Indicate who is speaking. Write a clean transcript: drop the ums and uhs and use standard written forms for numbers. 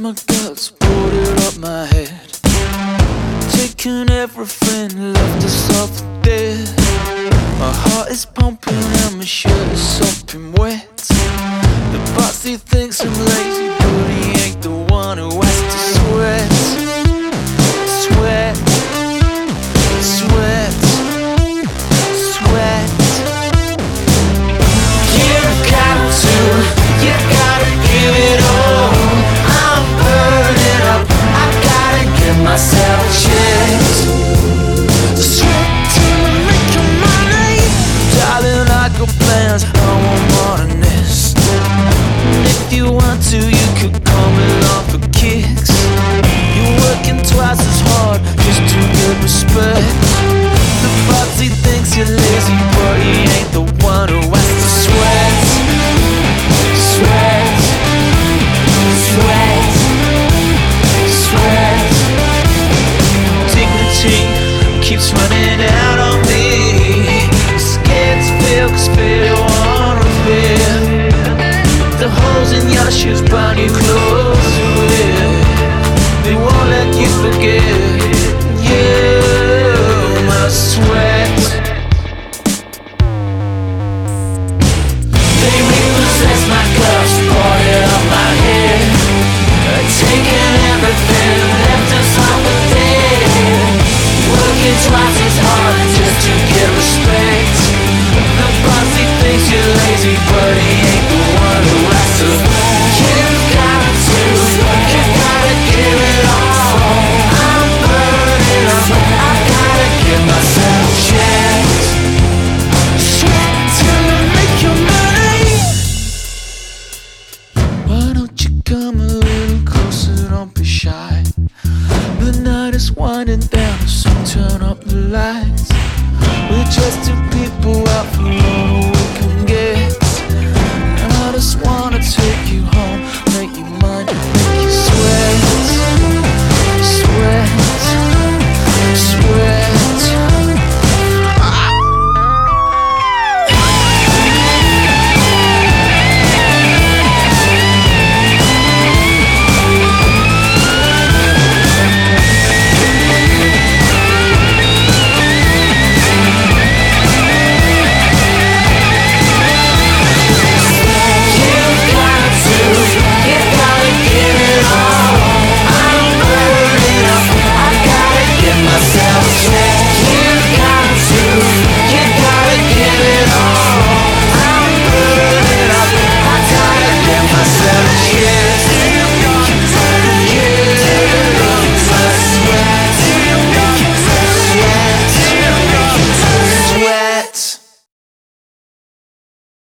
Speaker 1: my guts, poured it up my head. Taking everything, left us all for dead. My heart is pumping and my shirt is sopping wet. The bossy thinks I'm lazy, but he ain't the one who has to sweat. Sweat, sweat, sweat. You gotta give it all. I'm burning up, I gotta give myself a chance. Sweat till I make your money. Darling, I got plans, I want more than this. And if you want to, you could come along for kicks. You're working twice as hard just to get respect. The bossy thinks you're lazy, but he ain't the one who has to sweat. Sweat, sweat, sweat. Dignity keeps running out on me. Scared to feel, 'cause fear wanna feel. The holes in your shoes bind you close to it. They won't let you forget. You must sweat. They repossess my cups, poured it on my head. Taking everything, left us on the dead. Working twice as hard just to get respect. The bossy thinks you're lazy, but he ain't the one who has to. You gotta give it all. I'm burning up, I gotta give myself a chance. Sweat till I make your money. Why don't you come a little closer, don't be shy. The night is winding down, so turn up the lights. We're just two people out for a